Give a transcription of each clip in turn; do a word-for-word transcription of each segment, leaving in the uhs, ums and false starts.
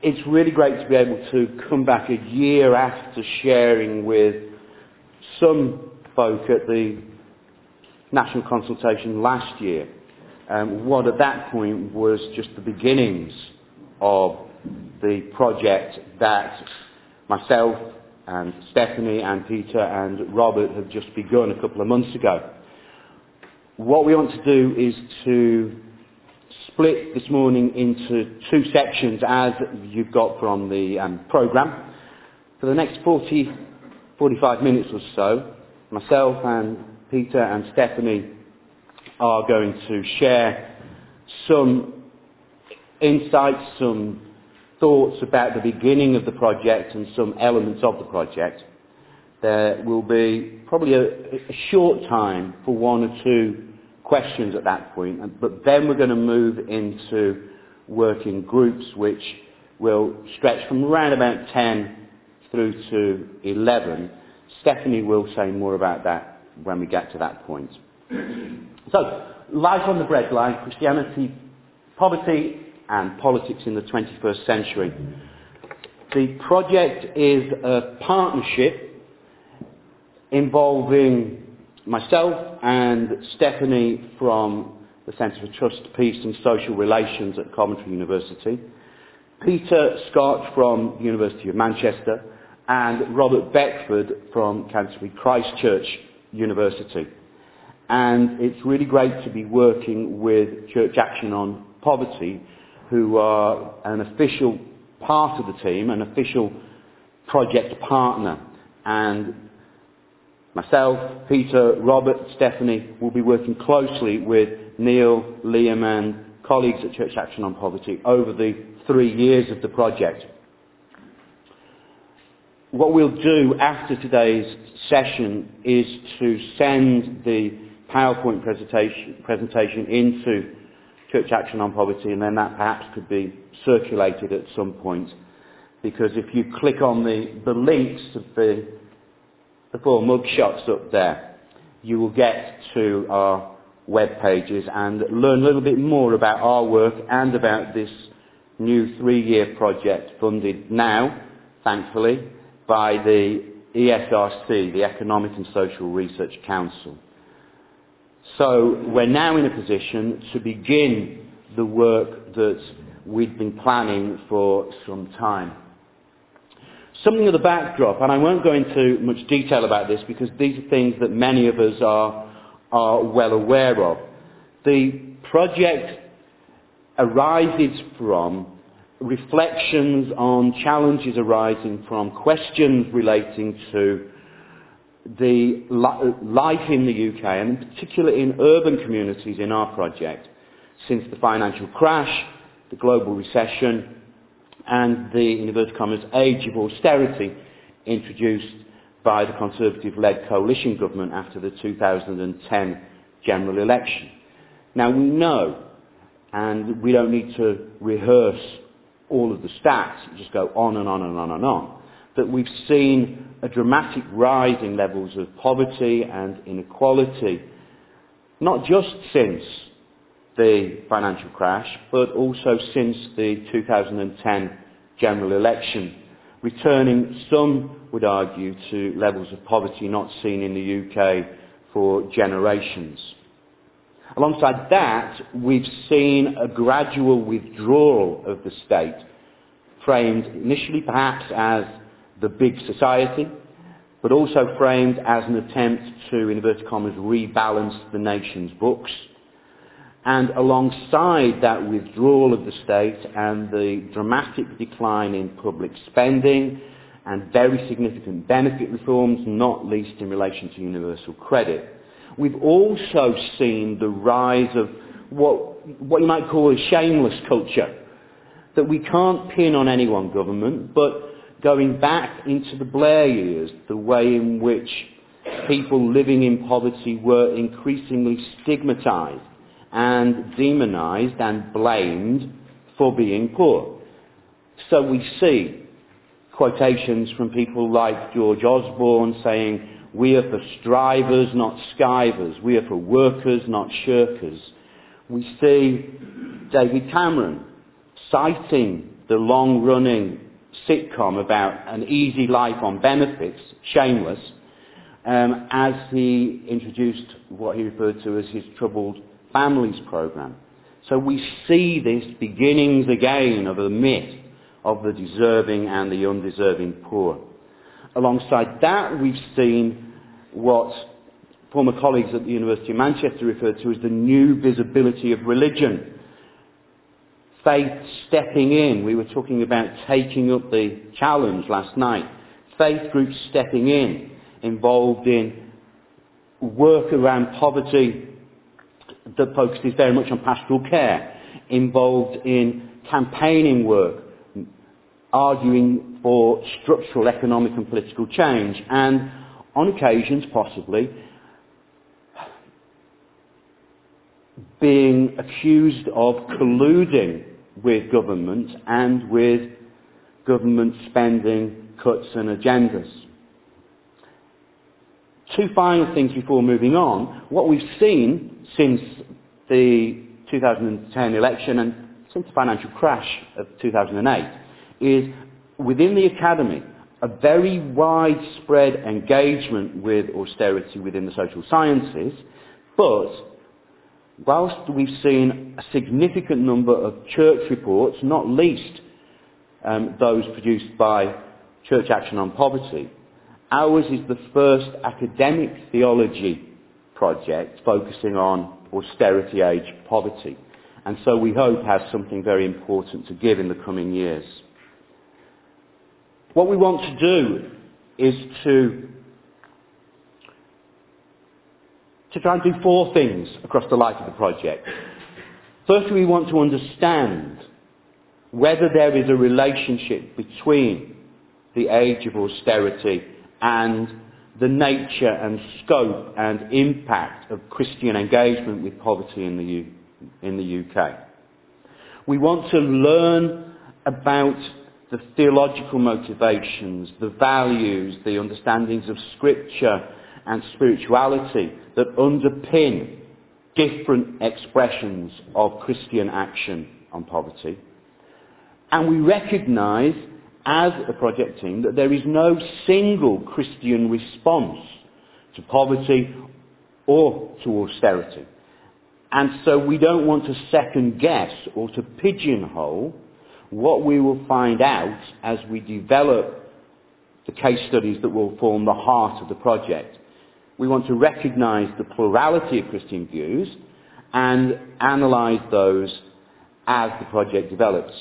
it's really great to be able to come back a year after sharing with some folk at the national consultation last year, um, what at that point was just the beginnings of the project that myself and Stephanie and Peter and Robert have just begun a couple of months ago. What we want to do is to split this morning into two sections, as you've got from the um, programme. For the next forty, forty-five minutes or so, myself and Peter and Stephanie are going to share some insights, some thoughts about the beginning of the project and some elements of the project. There will be probably a, a short time for one or two questions at that point, but then we're going to move into working groups which will stretch from around about ten through to eleven. Stephanie will say more about that when we get to that point. So, life on the breadline, Christianity, poverty and politics in the twenty-first century. The project is a partnership involving myself and Stephanie from the Centre for Trust, Peace and Social Relations at Coventry University, Peter Scott from the University of Manchester, and Robert Beckford from Canterbury Christ Church University. And it's really great to be working with Church Action on Poverty, who are an official part of the team, an official project partner. And myself, Peter, Robert, Stephanie will be working closely with Neil, Liam and colleagues at Church Action on Poverty over the three years of the project. What we'll do after today's session is to send the PowerPoint presentation, presentation into Church Action on Poverty, and then that perhaps could be circulated at some point. Because if you click on the, the links of the the four mugshots up there, you will get to our web pages and learn a little bit more about our work and about this new three-year project funded now, thankfully, by the E S R C, the Economic and Social Research Council. So we're now in a position to begin the work that we've been planning for some time. Something of the backdrop, and I won't go into much detail about this because these are things that many of us are, are well aware of. The project arises from reflections on challenges arising from questions relating to the li- life in the U K, and in particular in urban communities in our project, since the financial crash, the global recession, and the, in inverted commas, age of austerity introduced by the Conservative-led coalition government after the two thousand ten general election. Now we know, and we don't need to rehearse all of the stats, just go on and on and on and on, that we've seen a dramatic rise in levels of poverty and inequality, not just since the financial crash, but also since the two thousand ten general election, returning, some would argue, to levels of poverty not seen in the U K for generations. Alongside that, we've seen a gradual withdrawal of the state, framed initially perhaps as the big society, but also framed as an attempt to, in inverted commas, rebalance the nation's books. And alongside that withdrawal of the state and the dramatic decline in public spending and very significant benefit reforms, not least in relation to universal credit, we've also seen the rise of what, what you might call a shameless culture, that we can't pin on any one government, but going back into the Blair years, the way in which people living in poverty were increasingly stigmatised and demonised and blamed for being poor. So we see quotations from people like George Osborne saying, "We are for strivers, not skivers. We are for workers, not shirkers." We see David Cameron citing the long-running sitcom about an easy life on benefits, Shameless, um, as he introduced what he referred to as his Troubled Families programme. So we see this beginnings again of a myth of the deserving and the undeserving poor. Alongside that, we've seen what former colleagues at the University of Manchester referred to as the new visibility of religion. Faith stepping in. We were talking about taking up the challenge last night. Faith groups stepping in, involved in work around poverty that focuses very much on pastoral care, involved in campaigning work, arguing for structural economic and political change, and on occasions possibly being accused of colluding with government and with government spending cuts and agendas. Two final things before moving on. What we've seen since the two thousand ten election and since the financial crash of two thousand eight is, within the academy, a very widespread engagement with austerity within the social sciences, but whilst we've seen a significant number of church reports, not least um, those produced by Church Action on Poverty, ours is the first academic theology project focusing on austerity-age poverty, and so we hope has something very important to give in the coming years. What we want to do is to, to try and do four things across the life of the project. Firstly, we want to understand whether there is a relationship between the age of austerity and the nature and scope and impact of Christian engagement with poverty in the, U- in the U K. We want to learn about the theological motivations, the values, the understandings of Scripture and spirituality that underpin different expressions of Christian action on poverty. And we recognise, as a project team, that there is no single Christian response to poverty or to austerity. And so we don't want to second guess or to pigeonhole what we will find out as we develop the case studies that will form the heart of the project. We want to recognise the plurality of Christian views and analyse those as the project develops.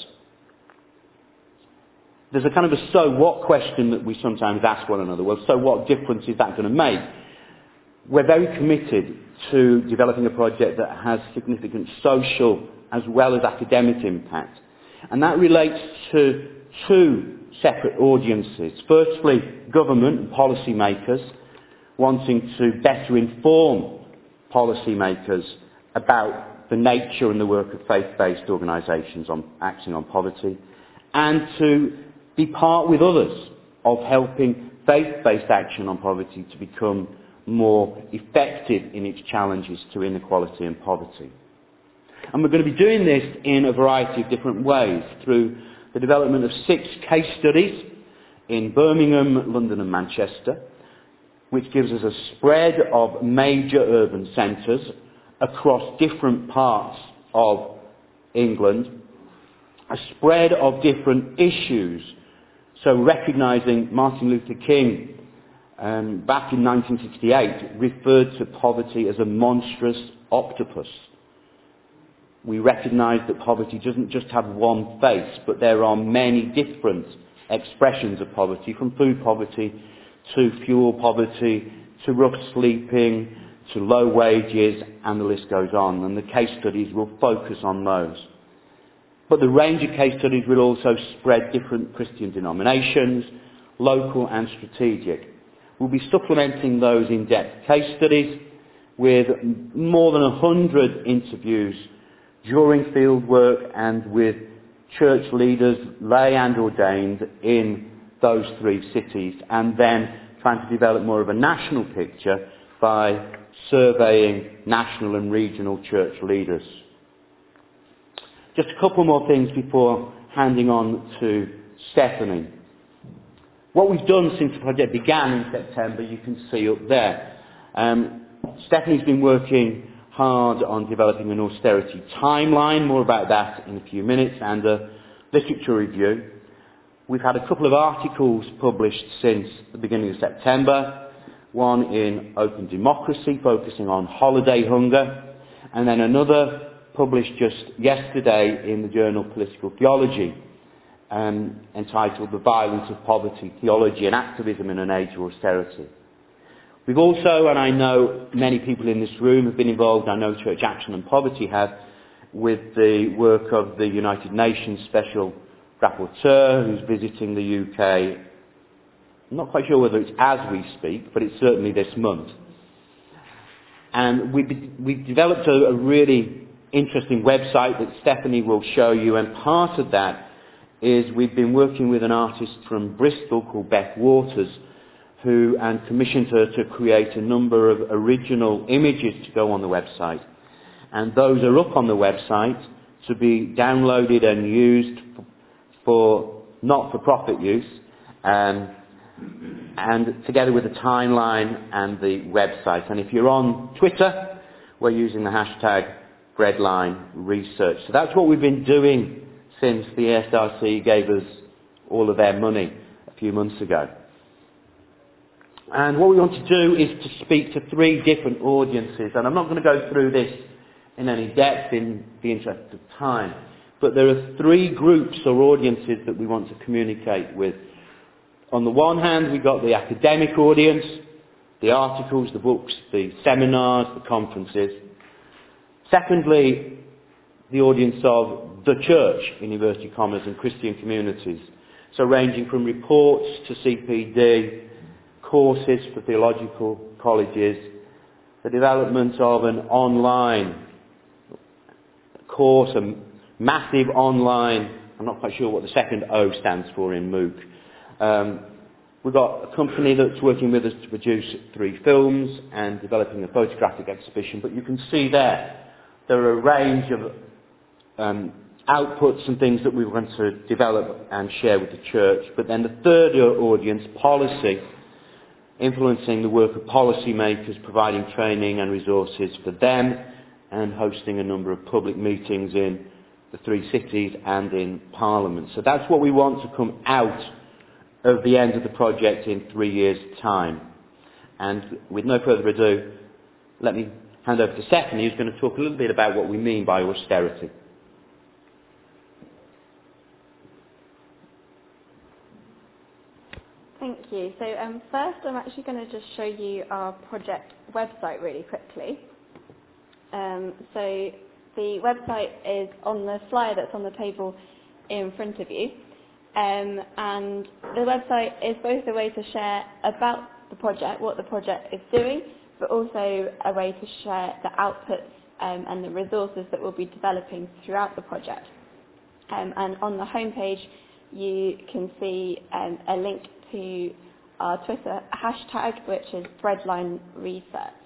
There's a kind of a so what question that we sometimes ask one another. Well, so what difference is that going to make? We're very committed to developing a project that has significant social as well as academic impact. And that relates to two separate audiences. Firstly, government and policy makers wanting to better inform policy makers about the nature and the work of faith-based organisations on acting on poverty, and to be part with others of helping faith-based action on poverty to become more effective in its challenges to inequality and poverty. And we're going to be doing this in a variety of different ways, through the development of six case studies in Birmingham, London and Manchester, which gives us a spread of major urban centres across different parts of England, a spread of different issues. So recognising Martin Luther King, um, back in nineteen sixty-eight, referred to poverty as a monstrous octopus. We recognise that poverty doesn't just have one face, but there are many different expressions of poverty, from food poverty to fuel poverty, to rough sleeping, to low wages, and the list goes on. And the case studies will focus on those. But the range of case studies will also spread different Christian denominations, local and strategic. We'll be supplementing those in-depth case studies with more than a hundred interviews during field work and with church leaders, lay and ordained, in those three cities, and then trying to develop more of a national picture by surveying national and regional church leaders. Just a couple more things before handing on to Stephanie. What we've done since the project began in September, you can see up there. Um, Stephanie's been working hard on developing an austerity timeline, more about that in a few minutes, and a literature review. We've had a couple of articles published since the beginning of September, one in Open Democracy focusing on holiday hunger, and then another published just yesterday in the journal Political Theology, um, entitled The Violence of Poverty, Theology and Activism in an Age of Austerity. We've also, and I know many people in this room have been involved, I know Church Action and Poverty have, with the work of the United Nations Special Rapporteur who's visiting the U K. I'm not quite sure whether it's as we speak, but it's certainly this month. And we've, we've developed a, a really interesting website that Stephanie will show you, and part of that is we've been working with an artist from Bristol called Beth Waters, who and commissioned her to create a number of original images to go on the website. And those are up on the website to be downloaded and used for, for not-for-profit use, um, and together with the timeline and the website. And if you're on Twitter, we're using the hashtag Breadline Research. So that's what we've been doing since the A S R C gave us all of their money a few months ago. And what we want to do is to speak to three different audiences, and I'm not going to go through this in any depth in the interest of time, but there are three groups or audiences that we want to communicate with. On the one hand, we've got the academic audience, the articles, the books, the seminars, the conferences. Secondly, the audience of the church, inverted commas, and Christian communities. So ranging from reports to C P D, courses for theological colleges, the development of an online course, a massive online, I'm not quite sure what the second O stands for in MOOC. Um, we've got a company that's working with us to produce three films and developing a photographic exhibition, but you can see there, there are a range of um, outputs and things that we want to develop and share with the church. But then the third audience, policy, influencing the work of policymakers, providing training and resources for them, and hosting a number of public meetings in the three cities and in Parliament. So that's what we want to come out of the end of the project in three years' time. And with no further ado, let me hand over to Stephanie, who's going to talk a little bit about what we mean by austerity. Thank you. So um, first I'm actually going to just show you our project website really quickly. Um, so the website is on the flyer that's on the table in front of you. Um, and the website is both a way to share about the project, what the project is doing, but also a way to share the outputs um, and the resources that we'll be developing throughout the project. Um, and on the homepage you can see um, a link to our Twitter hashtag, which is Breadline Research.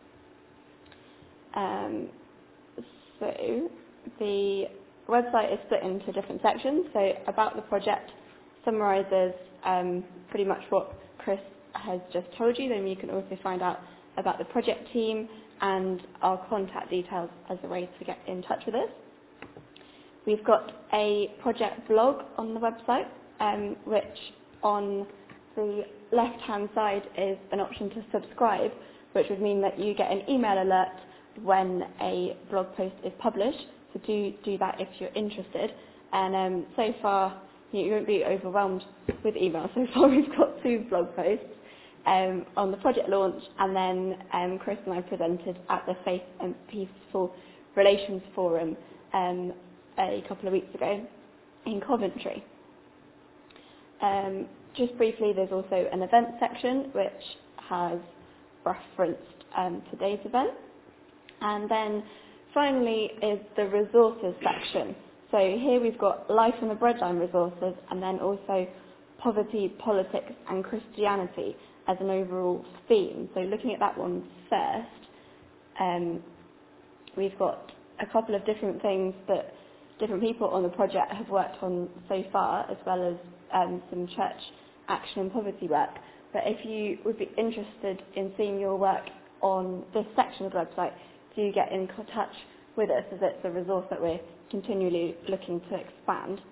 Um, so the website is split into different sections. So about the project summarises um, pretty much what Chris has just told you. Then you can also find out about the project team and our contact details as a way to get in touch with us. We've got a project blog on the website, um, which on the left-hand side is an option to subscribe, which would mean that you get an email alert when a blog post is published. So do do that if you're interested. And um, so far, you, you won't be overwhelmed with emails. So far, we've got two blog posts um, on the project launch, and then um, Chris and I presented at the Faith and Peaceful Relations Forum um, a couple of weeks ago in Coventry. Um, just briefly, there's also an event section which has referenced um, today's event. And then finally is the resources section. So here we've got Life on the Breadline resources, and then also poverty, politics and Christianity as an overall theme. So looking at that one first, um, we've got a couple of different things that different people on the project have worked on so far, as well as um, some church action and poverty work. But if you would be interested in seeing your work on this section of the website, do get in touch with us, as it's a resource that we're continually looking to expand.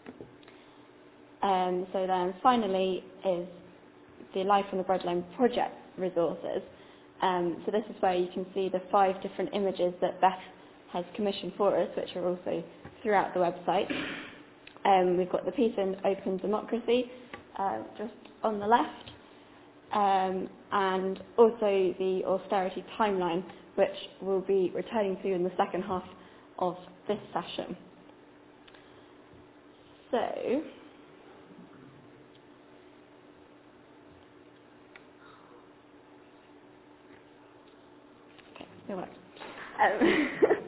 Um, so then finally is the Life on the Breadline project resources. Um, so this is where you can see the five different images that Beth has commissioned for us, which are also throughout the website. Um, we've got the Peace and Open Democracy uh, just on the left, um, and also the austerity timeline, which we'll be returning to in the second half of this session. So, okay, it worked. Um,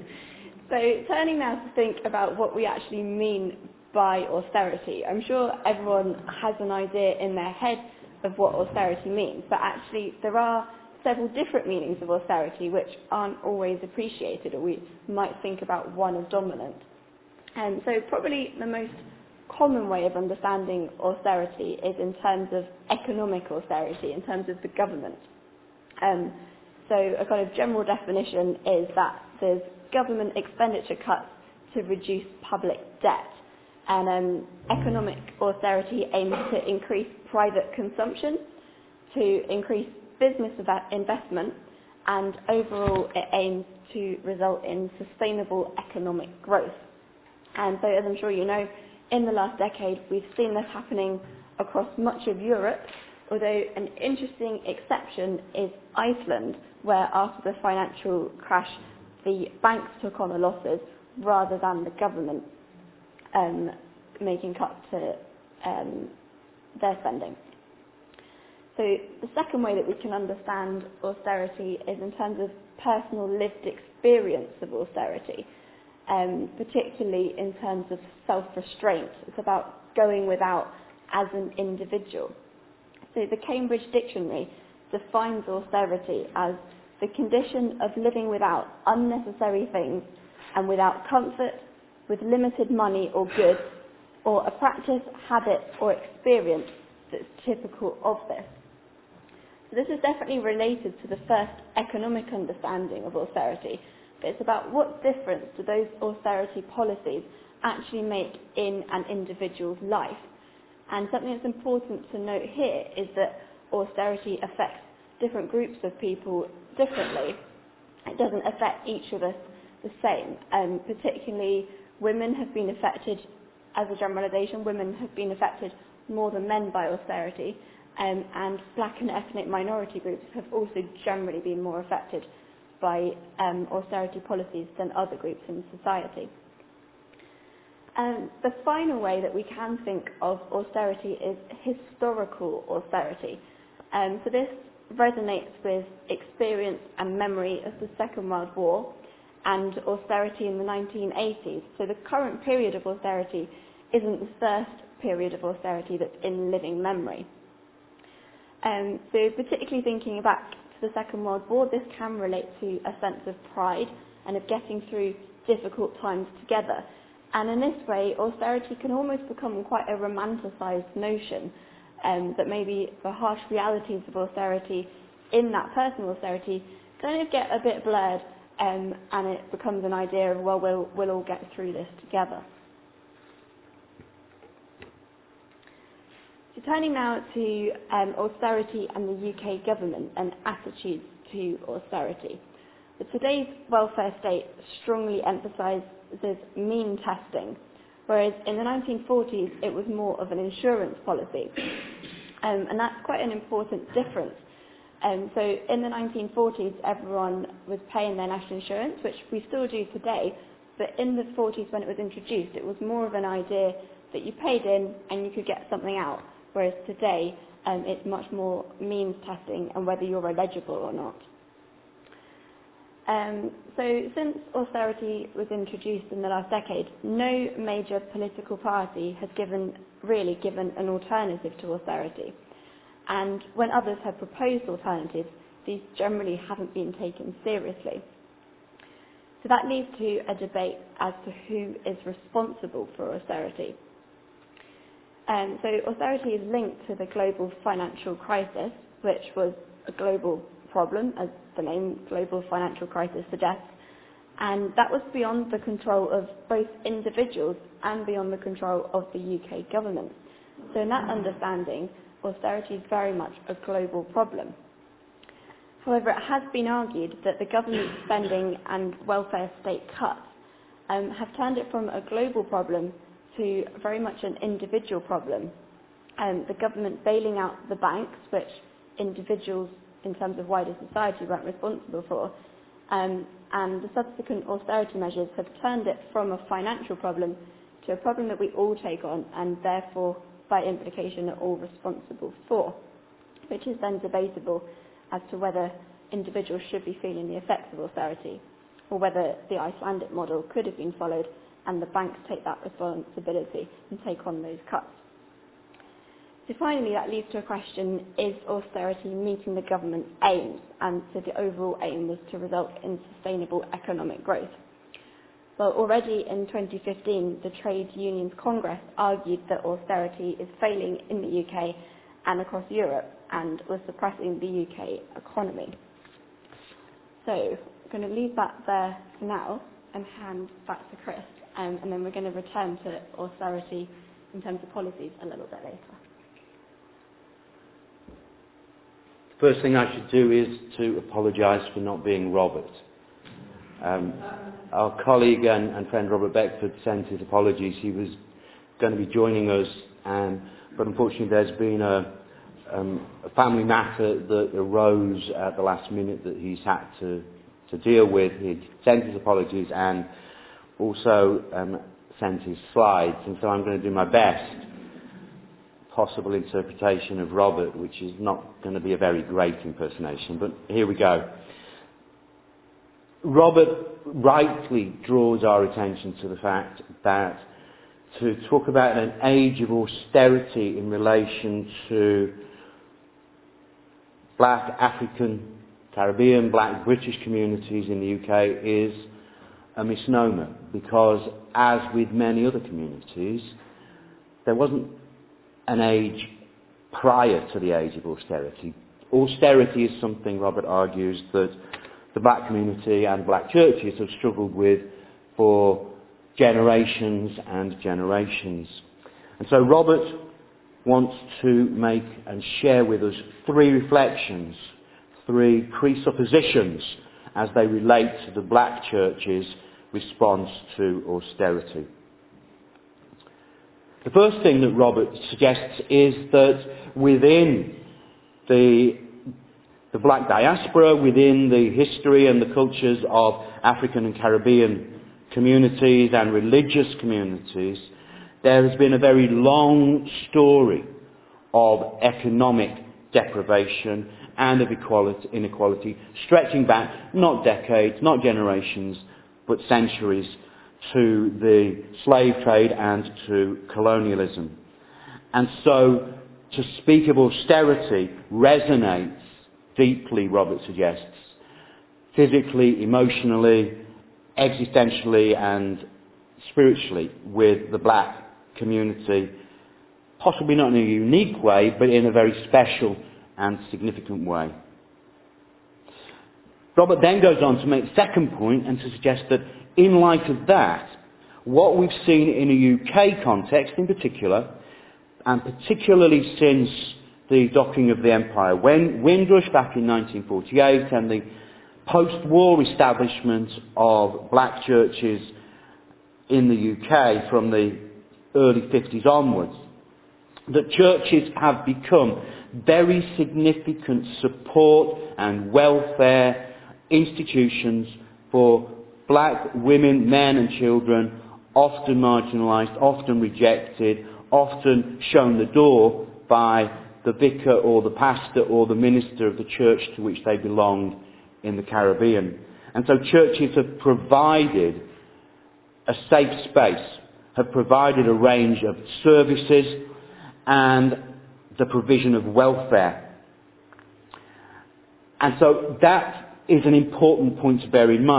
so turning now to think about what we actually mean by austerity. I'm sure everyone has an idea in their head of what austerity means, but actually there are several different meanings of austerity which aren't always appreciated, or we might think about one as dominant. And so probably the most common way of understanding austerity is in terms of economic austerity, in terms of the government. Um, so a kind of general definition is that there's government expenditure cuts to reduce public debt. And um, economic austerity aims to increase private consumption, to increase business investment, and overall it aims to result in sustainable economic growth. And so, as I'm sure you know, in the last decade we've seen this happening across much of Europe, although an interesting exception is Iceland, where after the financial crash the banks took on the losses rather than the government um, making cuts to um, their spending. So the second way that we can understand austerity is in terms of personal lived experience of austerity, um, particularly in terms of self-restraint. It's about going without as an individual. So the Cambridge Dictionary defines austerity as the condition of living without unnecessary things and without comfort, with limited money or goods, or a practice, habit or experience that's typical of this. So this is definitely related to the first economic understanding of austerity, but it's about what difference do those austerity policies actually make in an individual's life. And something that's important to note here is that austerity affects different groups of people differently. It doesn't affect each of us the same. Um, particularly women have been affected, as a generalisation, women have been affected more than men by austerity, um, and black and ethnic minority groups have also generally been more affected by um, austerity policies than other groups in society. Um, the final way that we can think of austerity is historical austerity. Um, so this resonates with experience and memory of the Second World War and austerity in the nineteen eighties. So the current period of austerity isn't the first period of austerity that's in living memory. Um, so particularly thinking back to the Second World War, this can relate to a sense of pride and of getting through difficult times together. And in this way, austerity can almost become quite a romanticised notion, um, that maybe the harsh realities of austerity in that personal austerity kind of get a bit blurred, um, and it becomes an idea of, well, we'll, we'll all get through this together. So turning now to um, austerity and the U K government and attitudes to austerity. But today's welfare state strongly emphasises mean testing, whereas in the nineteen forties it was more of an insurance policy. Um, and that's quite an important difference. Um, so in the nineteen forties everyone was paying their national insurance, which we still do today, but in the forties when it was introduced it was more of an idea that you paid in and you could get something out, whereas today um, it's much more means testing and whether you're eligible or not. Um, so since austerity was introduced in the last decade, no major political party has given, really given an alternative to austerity. And when others have proposed alternatives, these generally haven't been taken seriously. So that leads to a debate as to who is responsible for austerity. Um, so austerity is linked to the global financial crisis, which was a global problem, as the name global financial crisis suggests, and that was beyond the control of both individuals and beyond the control of the U K government. So in that understanding, austerity is very much a global problem. However, it has been argued that the government spending and welfare state cuts um, have turned it from a global problem to very much an individual problem. Um, the government bailing out the banks, which individuals in terms of wider society weren't responsible for, um, and the subsequent austerity measures have turned it from a financial problem to a problem that we all take on and therefore, by implication, are all responsible for, which is then debatable as to whether individuals should be feeling the effects of austerity, or whether the Icelandic model could have been followed and the banks take that responsibility and take on those cuts. So finally, that leads to a question, is austerity meeting the government's aims? And so the overall aim was to result in sustainable economic growth. Well, already in twenty fifteen, the Trade Unions Congress argued that austerity is failing in the U K and across Europe and was suppressing the U K economy. So I'm going to leave that there for now and hand back to Chris, um, and then we're going to return to austerity in terms of policies a little bit later. First thing I should do is to apologise for not being Robert. Um, our colleague and, and friend Robert Beckford sent his apologies. He was going to be joining us, um, but unfortunately there's been a, um, a family matter that arose at the last minute that he's had to, to deal with. He sent his apologies and also um, sent his slides, and so I'm going to do my best possible interpretation of Robert, which is not going to be a very great impersonation, but here we go. Robert rightly draws our attention to the fact that to talk about an age of austerity in relation to black African, Caribbean, black British communities in the U K is a misnomer, because as with many other communities, there wasn't an age prior to the age of austerity. Austerity is something, Robert argues, that the black community and black churches have struggled with for generations and generations. And so Robert wants to make and share with us three reflections, three presuppositions as they relate to the black church's response to austerity. The first thing that Robert suggests is that within the, the black diaspora, within the history and the cultures of African and Caribbean communities and religious communities, there has been a very long story of economic deprivation and of equality, inequality, stretching back not decades, not generations, but centuries, to the slave trade and to colonialism. And so to speak of austerity resonates deeply, Robert suggests, physically, emotionally, existentially and spiritually with the black community, possibly not in a unique way, but in a very special and significant way. Robert then goes on to make a second point and to suggest that in light of that, what we've seen in a U K context in particular, and particularly since the docking of the Empire, when Windrush back in nineteen forty-eight and the post-war establishment of black churches in the U K from the early fifties onwards, that churches have become very significant support and welfare institutions for black women, men and children, often marginalised, often rejected, often shown the door by the vicar or the pastor or the minister of the church to which they belonged in the Caribbean. And so churches have provided a safe space, have provided a range of services and the provision of welfare. And so that is an important point to bear in mind.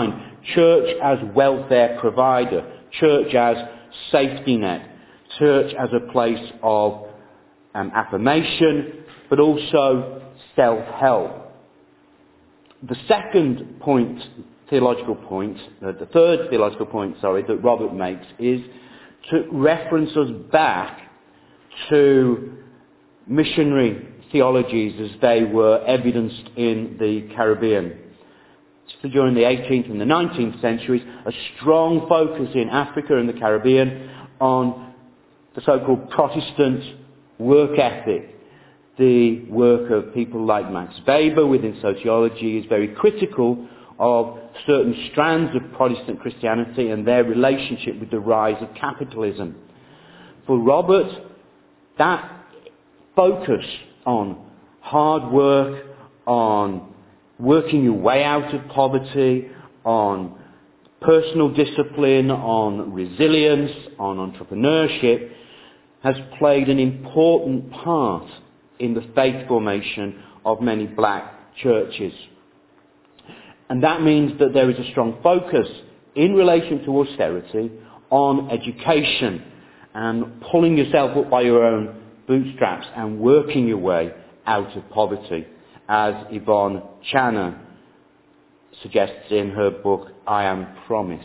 church as welfare provider, church as safety net, church as a place of um, affirmation, but also self-help. The second point, theological point, uh, the third theological point, sorry, that Robert makes is to reference us back to missionary theologies as they were evidenced in the Caribbean. So during the eighteenth and the nineteenth centuries, a strong focus in Africa and the Caribbean on the so-called Protestant work ethic. The work of people like Max Weber within sociology is very critical of certain strands of Protestant Christianity and their relationship with the rise of capitalism. For Robert, that focus on hard work, on working your way out of poverty, on personal discipline, on resilience, on entrepreneurship, has played an important part in the faith formation of many black churches. And that means that there is a strong focus in relation to austerity on education and pulling yourself up by your own bootstraps and working your way out of poverty, as Yvonne Channer suggests in her book, I Am Promise.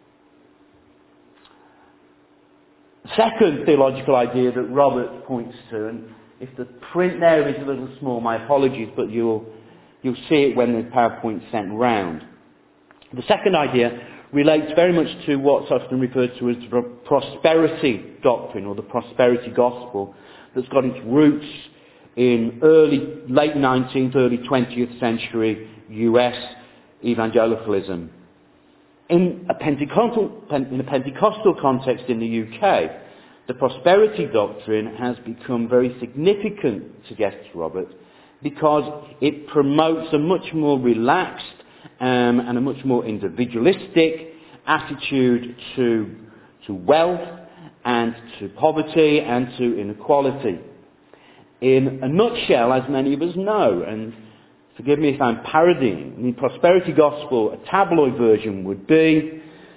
Second theological idea that Robert points to, and if the print there is a little small, my apologies, but you'll, you'll see it when the PowerPoint's sent round. The second idea relates very much to what's often referred to as the prosperity doctrine or the prosperity gospel, that's got its roots in early, late nineteenth, early twentieth century U S evangelicalism. In a Pentecostal, in a Pentecostal context in the U K, the prosperity doctrine has become very significant, suggests Robert, because it promotes a much more relaxed um, and a much more individualistic attitude to, to wealth and to poverty and to inequality. In a nutshell, as many of us know, and forgive me if I'm parodying, the prosperity gospel, a tabloid version would be,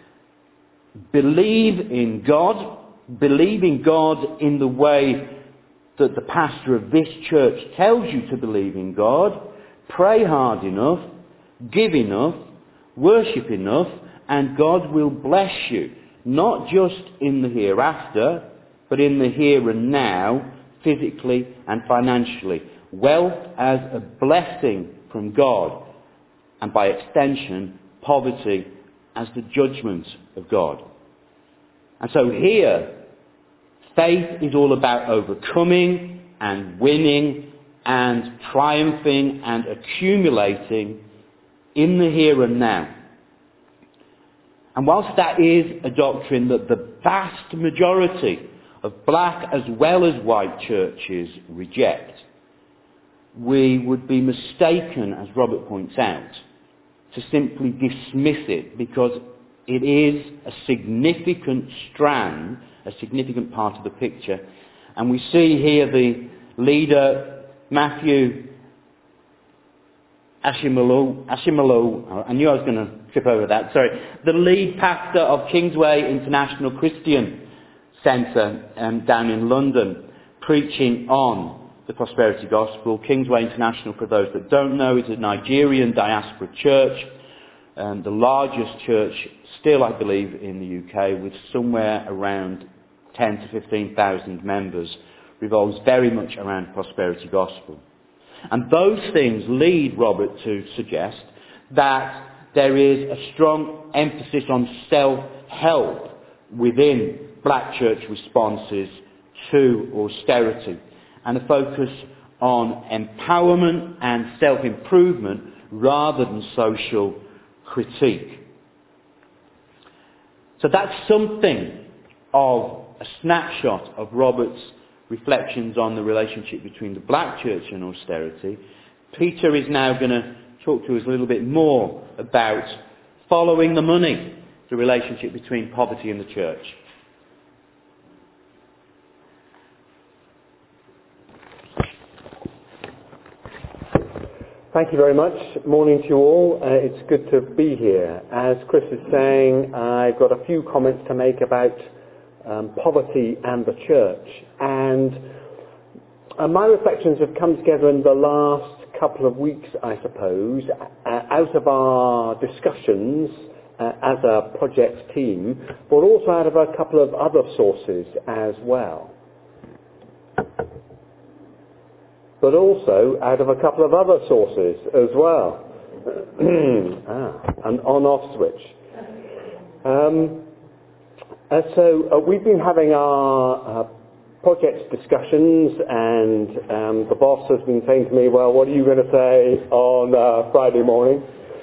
believe in God, believe in God in the way that the pastor of this church tells you to believe in God, pray hard enough, give enough, worship enough, and God will bless you, not just in the hereafter, but in the here and now, physically and financially. Wealth as a blessing from God, and by extension, poverty as the judgment of God. And so here, faith is all about overcoming and winning and triumphing and accumulating in the here and now. And whilst that is a doctrine that the vast majority of black as well as white churches reject, we would be mistaken, as Robert points out, to simply dismiss it, because it is a significant strand, a significant part of the picture. And we see here the leader, Matthew Ashimolu, Ashimolu, I knew I was going to trip over that, sorry, the lead pastor of Kingsway International Christian Centre um, down in London, preaching on the prosperity gospel. Kingsway International, for those that don't know, is a Nigerian diaspora church, um, the largest church still, I believe, in the U K, with somewhere around ten to fifteen thousand members, revolves very much around prosperity gospel. And those things lead Robert to suggest that there is a strong emphasis on self-help within black church responses to austerity, and a focus on empowerment and self-improvement rather than social critique. So that's something of a snapshot of Robert's reflections on the relationship between the black church and austerity. Peter is now going to talk to us a little bit more about following the money, the relationship between poverty and the church. Thank you very much. Morning to you all. Uh, it's good to be here. As Chris is saying, I've got a few comments to make about um, poverty and the church. And uh, my reflections have come together in the last couple of weeks, I suppose, uh, out of our discussions uh, as a project team, but also out of a couple of other sources as well. But also out of a couple of other sources as well. ah, an on-off switch. Um, uh, so uh, we've been having our uh, project discussions, and um, the boss has been saying to me, well, what are you going to say on uh, Friday morning?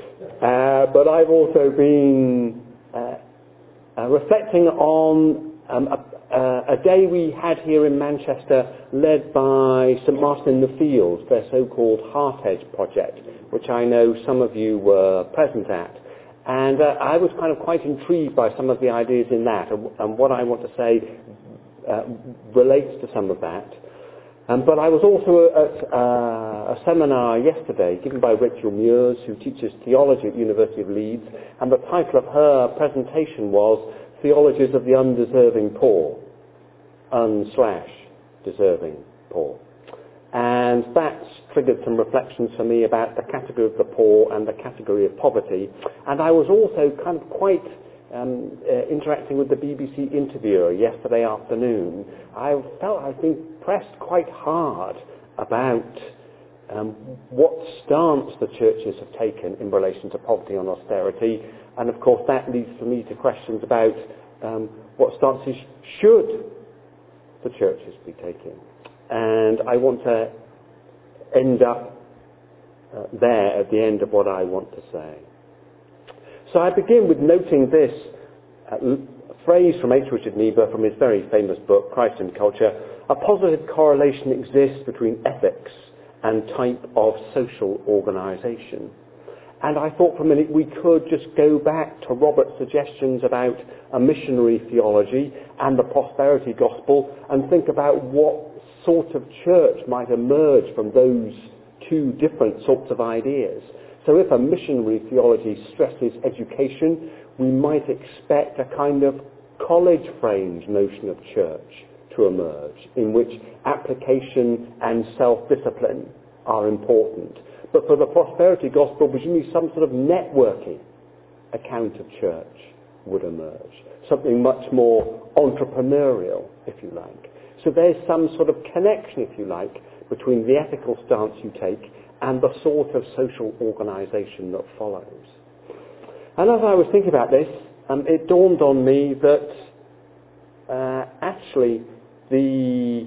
Uh, but I've also been uh, uh, reflecting on um, a Uh, a day we had here in Manchester led by St Martin in the Fields, their so-called Heart Edge project, which I know some of you were present at. And uh, I was kind of quite intrigued by some of the ideas in that, and, and what I want to say uh, relates to some of that. Um, but I was also at uh, a seminar yesterday given by Rachel Muirs, who teaches theology at the University of Leeds, and the title of her presentation was Theologies of the Undeserving Poor, un-slash deserving poor. And that's triggered some reflections for me about the category of the poor and the category of poverty. And I was also kind of quite um, uh, interacting with the B B C interviewer yesterday afternoon. I felt I've been pressed quite hard about um, what stance the churches have taken in relation to poverty and austerity. And of course that leads for me to questions about um, what stances should the churches be taking. And I want to end up uh, there at the end of what I want to say. So I begin with noting this uh, phrase from H. Richard Niebuhr from his very famous book, Christ and Culture: a positive correlation exists between ethics and type of social organisation. And I thought for a minute we could just go back to Robert's suggestions about a missionary theology and the prosperity gospel and think about what sort of church might emerge from those two different sorts of ideas. So if a missionary theology stresses education, we might expect a kind of college-framed notion of church to emerge, in which application and self-discipline are important. But for the prosperity gospel, presumably some sort of networking account of church would emerge. Something much more entrepreneurial, if you like. So there's some sort of connection, if you like, between the ethical stance you take and the sort of social organisation that follows. And as I was thinking about this, um, it dawned on me that uh, actually the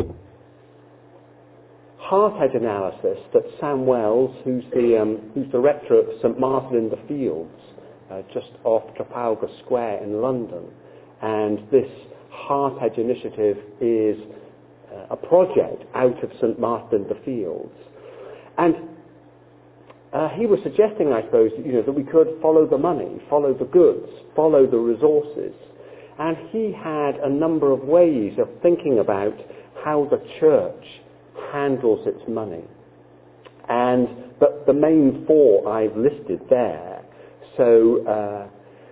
Heart Edge analysis that Sam Wells, who's the, um, who's the rector of St Martin in the Fields, uh, just off Trafalgar Square in London, and this Heart Edge initiative is uh, a project out of St Martin in the Fields. And uh, he was suggesting, I suppose, that, you know, that we could follow the money, follow the goods, follow the resources. And he had a number of ways of thinking about how the church handles its money. And but the main four I've listed there. So, uh,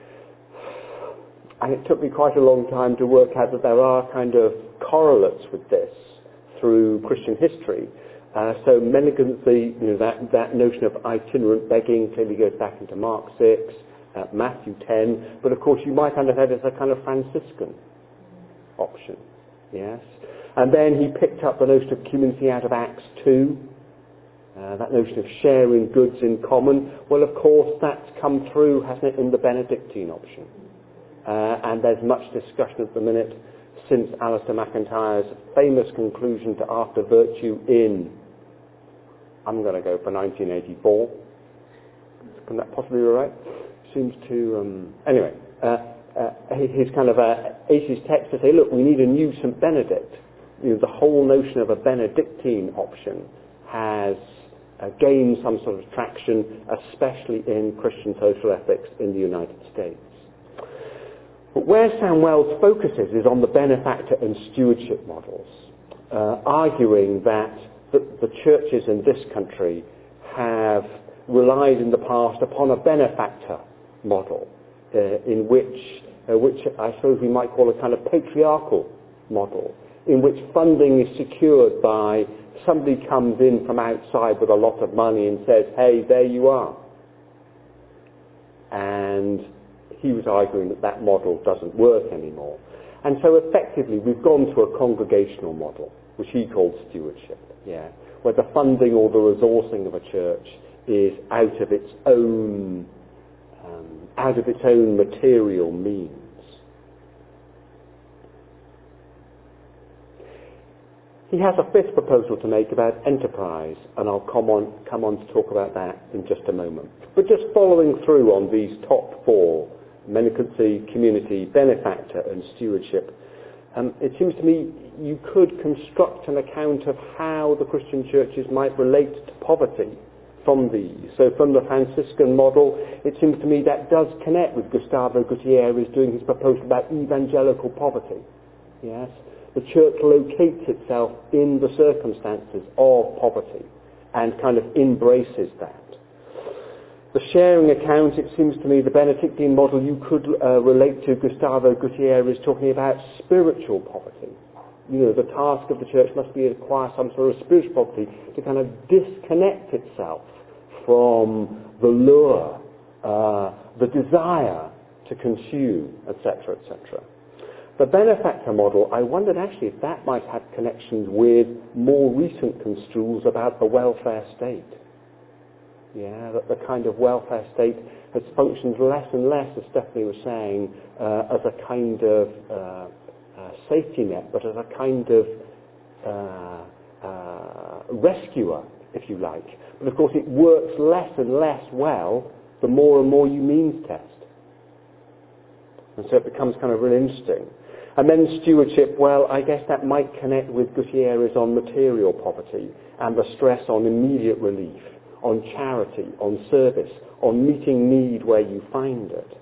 and it took me quite a long time to work out that there are kind of correlates with this through Christian history. Uh, so mendicancy, you know, that, that notion of itinerant begging clearly goes back into Mark six, uh, Matthew ten, but of course you might understand it as a kind of Franciscan option, yes? And then he picked up the notion of community out of Acts two, uh, that notion of sharing goods in common. Well, of course, that's come through, hasn't it, in the Benedictine option. Uh, and there's much discussion at the minute since Alistair MacIntyre's famous conclusion to After Virtue in, I'm going to go for nineteen eighty-four. Can that possibly be right? Seems to, um, anyway, uh, uh, his kind of uh, aces text to say, look, we need a new Saint Benedict. You know, the whole notion of a Benedictine option has uh, gained some sort of traction, especially in Christian social ethics in the United States. But where Sam Wells focuses is on the benefactor and stewardship models, uh, arguing that the, the churches in this country have relied in the past upon a benefactor model, uh, in which, uh, which I suppose we might call a kind of patriarchal model, in which funding is secured by somebody comes in from outside with a lot of money and says, hey, there you are. And he was arguing that that model doesn't work anymore. And so effectively we've gone to a congregational model, which he called stewardship, yeah, where the funding or the resourcing of a church is out of its own, um, out of its own material means. He has a fifth proposal to make about enterprise, and I'll come on, come on to talk about that in just a moment. But just following through on these top four, mendicancy, community, benefactor and stewardship, um, it seems to me you could construct an account of how the Christian churches might relate to poverty from these. So from the Franciscan model, it seems to me that does connect with Gustavo Gutierrez doing his proposal about evangelical poverty. Yes? The church locates itself in the circumstances of poverty and kind of embraces that. The sharing account, it seems to me, the Benedictine model, you could uh, relate to Gustavo Gutierrez talking about spiritual poverty. You know, the task of the church must be to acquire some sort of spiritual poverty, to kind of disconnect itself from the lure, uh, the desire to consume, et cetera, et cetera. The benefactor model, I wondered actually if that might have connections with more recent construals about the welfare state. Yeah, that the kind of welfare state has functioned less and less, as Stephanie was saying, uh, as a kind of uh, uh, safety net, but as a kind of uh, uh, rescuer, if you like. But of course it works less and less well the more and more you means test. And so it becomes kind of really interesting. And then stewardship, well, I guess that might connect with Gutierrez on material poverty and the stress on immediate relief, on charity, on service, on meeting need where you find it.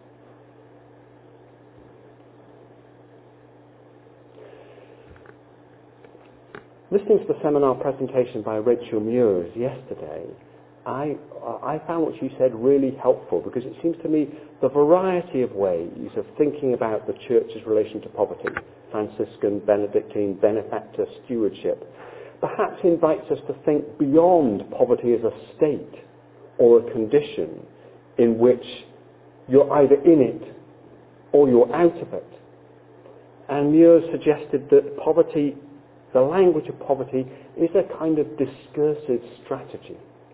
Listening to the seminar presentation by Rachel Muirs yesterday, I, I found what she said really helpful, because it seems to me the variety of ways of thinking about the church's relation to poverty, Franciscan, Benedictine, benefactor, stewardship, perhaps invites us to think beyond poverty as a state or a condition in which you're either in it or you're out of it. And Muir suggested that poverty, the language of poverty, is a kind of discursive strategy.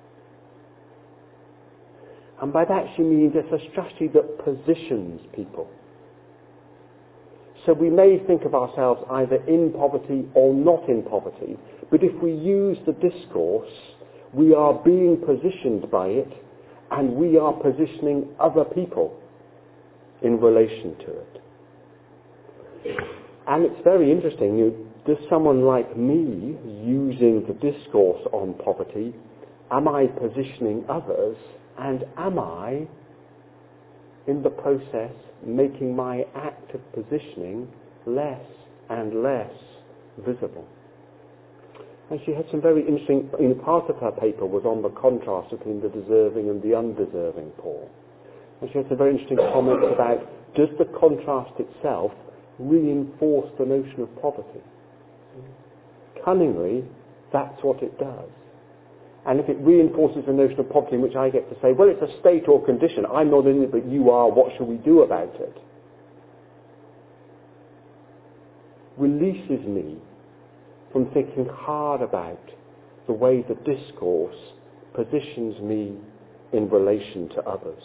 And by that she means it's a strategy that positions people. So we may think of ourselves either in poverty or not in poverty, but if we use the discourse, we are being positioned by it, and we are positioning other people in relation to it. And it's very interesting, you, does someone like me, using the discourse on poverty, am I positioning others, and am I, in the process, making my act of positioning less and less visible? And she had some very interesting, you know, part of her paper was on the contrast between the deserving and the undeserving poor. And she had some very interesting comments about, does the contrast itself reinforce the notion of poverty? Cunningly, that's what it does. And if it reinforces the notion of poverty in which I get to say, well, it's a state or condition, I'm not in it but you are, what shall we do about it? Releases me from thinking hard about the way the discourse positions me in relation to others.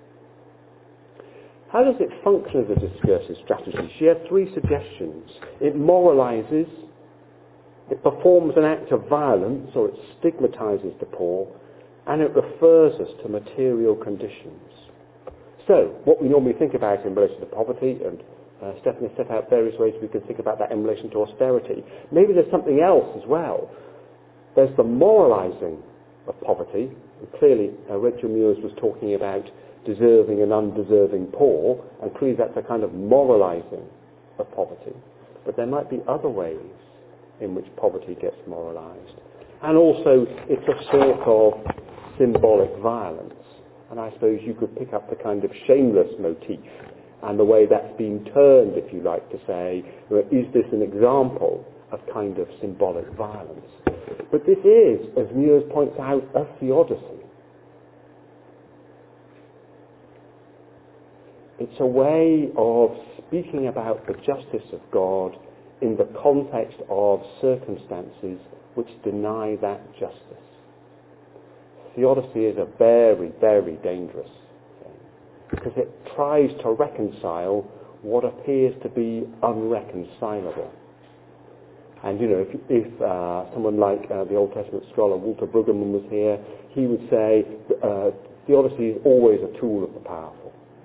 How does it function as a discursive strategy? She had three suggestions. It moralizes, it performs an act of violence, or it stigmatizes the poor, and it refers us to material conditions. So, what we normally think about in relation to poverty, and uh, Stephanie set out various ways we can think about that in relation to austerity. Maybe there's something else as well. There's the moralizing of poverty. And clearly, uh, Rachel Muirs was talking about deserving and undeserving poor, and clearly that's a kind of moralizing of poverty. But there might be other ways in which poverty gets moralized. And also, it's a sort of symbolic violence. And I suppose you could pick up the kind of shameless motif and the way that's been turned, if you like, to say, is this an example of kind of symbolic violence? But this is, as Muir points out, a theodicy. It's a way of speaking about the justice of God in the context of circumstances which deny that justice. Theodicy is a very, very dangerous thing because it tries to reconcile what appears to be unreconcilable. And, you know, if, if uh, someone like uh, the Old Testament scholar Walter Brueggemann was here, he would say uh, theodicy is always a tool of the powerful.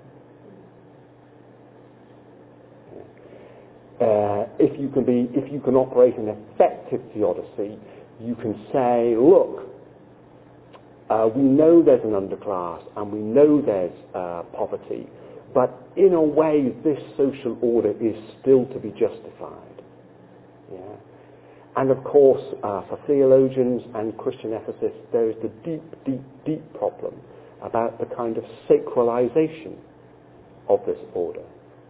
Uh, if you can be, if you can operate an effective theodicy, you can say, look, uh, we know there's an underclass and we know there's uh, poverty, but in a way this social order is still to be justified. Yeah. And of course, uh, for theologians and Christian ethicists, there is the deep, deep, deep problem about the kind of sacralization of this order.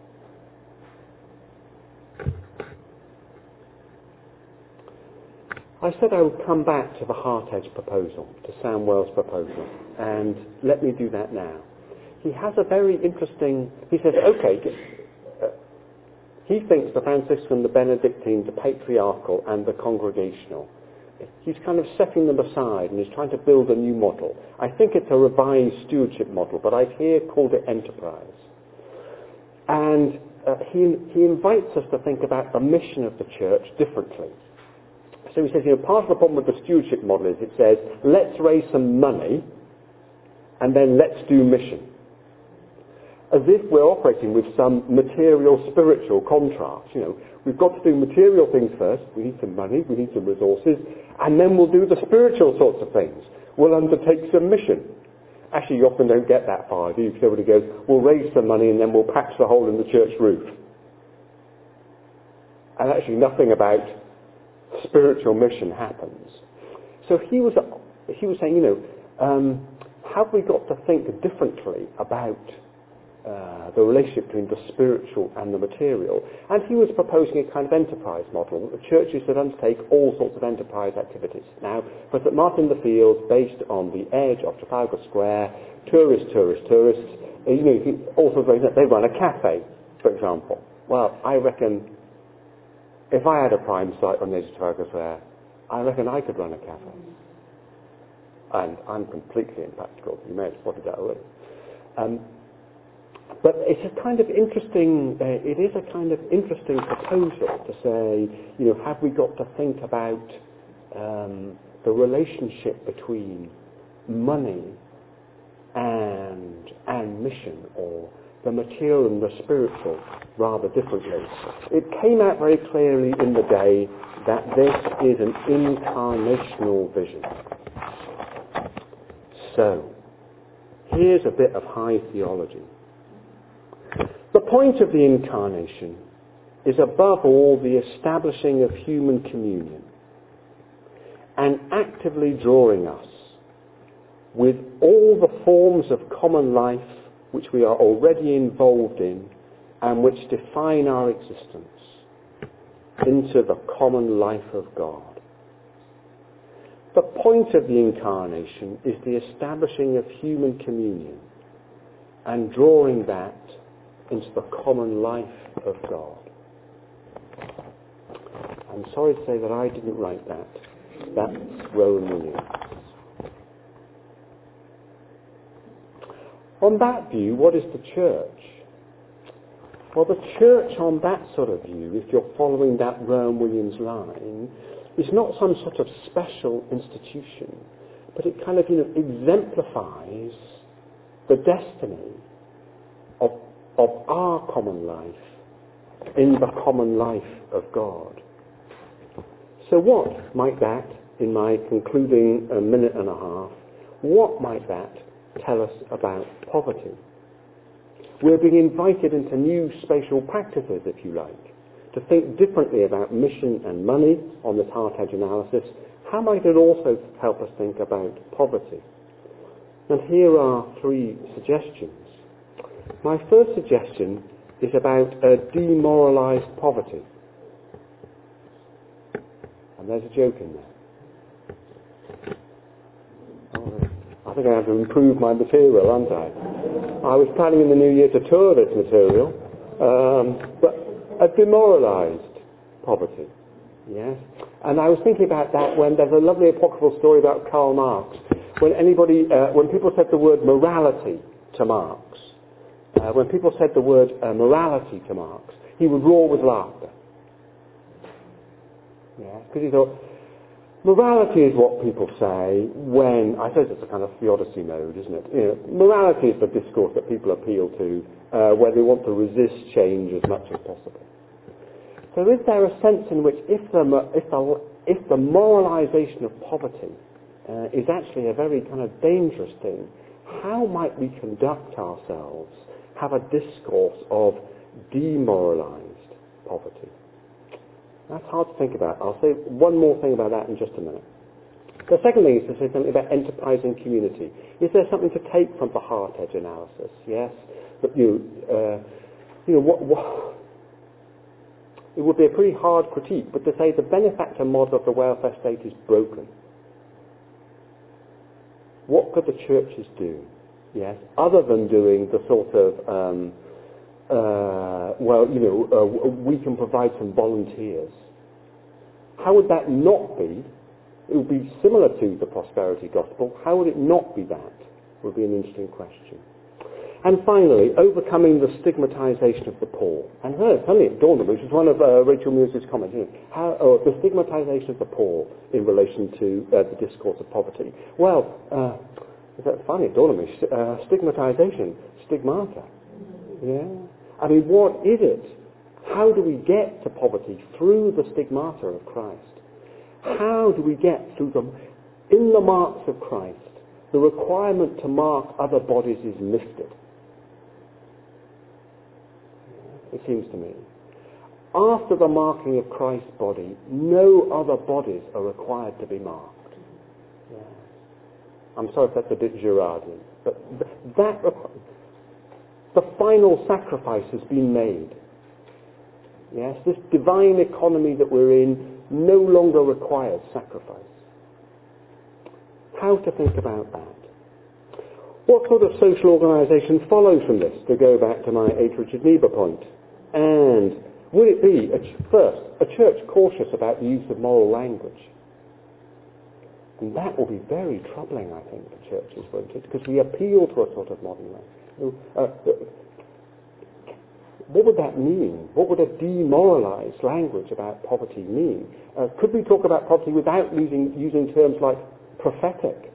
I said I would come back to the Heart-Edge proposal, to Sam Wells' proposal, and let me do that now. He has a very interesting, he says, okay, uh, he thinks the Franciscan, the Benedictine, the patriarchal and the congregational, he's kind of setting them aside and he's trying to build a new model. I think it's a revised stewardship model, but I've here called it enterprise. And uh, he, he invites us to think about the mission of the church differently. So he says, you know, part of the problem with the stewardship model is it says, let's raise some money and then let's do mission. As if we're operating with some material spiritual contrast. You know, we've got to do material things first. We need some money, we need some resources, and then we'll do the spiritual sorts of things. We'll undertake some mission. Actually, you often don't get that far, do you? Because everybody goes, we'll raise some money and then we'll patch the hole in the church roof. And actually nothing about spiritual mission happens. So he was he was saying, you know, um, have we got to think differently about uh, the relationship between the spiritual and the material? And he was proposing a kind of enterprise model that the churches would undertake all sorts of enterprise activities. Now, for Saint Martin in the Fields, based on the edge of Trafalgar Square, tourists, tourists, tourists, uh, you know, also they run a cafe, for example. Well, I reckon if I had a prime site on the edge of Trafalgar Square, I reckon I could run a cafe. And I'm completely impractical. You may have spotted that already. Um, but it's a kind of interesting, uh, it is a kind of interesting proposal to say, you know, have we got to think about um, the relationship between money and, and mission, or the material and the spiritual, rather differently. It came out very clearly in the day that this is an incarnational vision. So, here's a bit of high theology. The point of the incarnation is above all the establishing of human communion and actively drawing us with all the forms of common life which we are already involved in and which define our existence into the common life of God. The point of the incarnation is the establishing of human communion and drawing that into the common life of God. I'm sorry to say that I didn't write that. That's Rowan Williams. On that view, what is the church? Well, the church on that sort of view, if you're following that Rowan Williams line, is not some sort of special institution, but it kind of, you know, exemplifies the destiny of, of our common life in the common life of God. So what might that, in my concluding a minute and a half, what might that tell us about poverty? We're being invited into new spatial practices, if you like, to think differently about mission and money on this Heart-Edge analysis. How might it also help us think about poverty? And here are three suggestions. My first suggestion is about a demoralised poverty. And there's a joke in there. Oh, I think I have to improve my material, haven't I? I was planning in the new year to tour this material, um, but a demoralised poverty, yes? And I was thinking about that when there's a lovely apocryphal story about Karl Marx. When anybody, uh, when people said the word morality to Marx, uh, when people said the word uh, morality to Marx, he would roar with laughter. Yes, because he thought, morality is what people say when, I suppose it's a kind of theodicy mode, isn't it? You know, morality is the discourse that people appeal to uh, where they want to resist change as much as possible. So is there a sense in which if the, if the, if the moralisation of poverty uh, is actually a very kind of dangerous thing, how might we conduct ourselves, have a discourse of demoralised poverty? That's hard to think about. I'll say one more thing about that in just a minute. The second thing is to say something about enterprising community. Is there something to take from the heart edge analysis? Yes? But you, uh, you know, what, what, it would be a pretty hard critique, but to say the benefactor model of the welfare state is broken. What could the churches do? Yes? Other than doing the sort of, um, uh, well, you know, uh, we can provide some volunteers. How would that not be? It would be similar to the prosperity gospel. How would it not be that? Would be an interesting question. And finally, overcoming the stigmatization of the poor. And uh, suddenly it dawned on me, which is one of uh, Rachel Muse's comments, you know, how, oh, the stigmatization of the poor in relation to uh, the discourse of poverty. Well, uh, that's funny, it dawned on me, uh, stigmatization, stigmata. Yeah. I mean, what is it? How do we get to poverty? Through the stigmata of Christ. How do we get through them? In the marks of Christ, the requirement to mark other bodies is lifted. It seems to me. After the marking of Christ's body, no other bodies are required to be marked. Yeah. I'm sorry if that's a bit Girardian, but that the final sacrifice has been made. Yes, this divine economy that we're in no longer requires sacrifice. How to think about that? What sort of social organisation follows from this, to go back to my H. Richard Niebuhr point? And would it be, a ch- first, a church cautious about the use of moral language? And that will be very troubling, I think, for churches, won't it? Because we appeal to a sort of modern language. Uh, what would that mean? What would a demoralised language about poverty mean? Uh, could we talk about poverty without using, using terms like prophetic?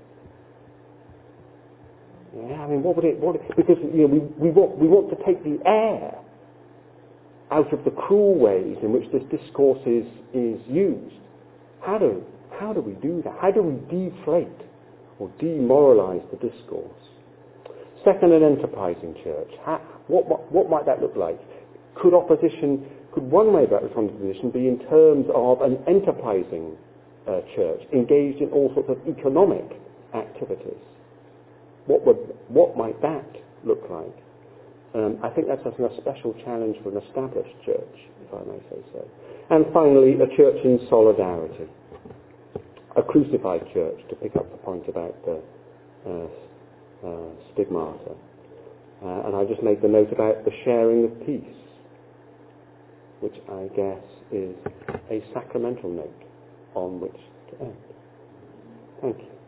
Yeah, I mean, what would it? What, because you know, we, we want we want to take the air out of the cruel ways in which this discourse is is used. How do how do we do that? How do we deflate or demoralise the discourse? Second, an enterprising church. How, what, what what might that look like? Could opposition? Could one way about responding to opposition be in terms of an enterprising uh, church engaged in all sorts of economic activities? What would, what might that look like? Um, I think that's a special challenge for an established church, if I may say so. And finally, a church in solidarity. A crucified church, to pick up the point about the uh, uh, stigmata. Uh, and I just made the note about the sharing of peace, which I guess is a sacramental note on which to end. Thank you.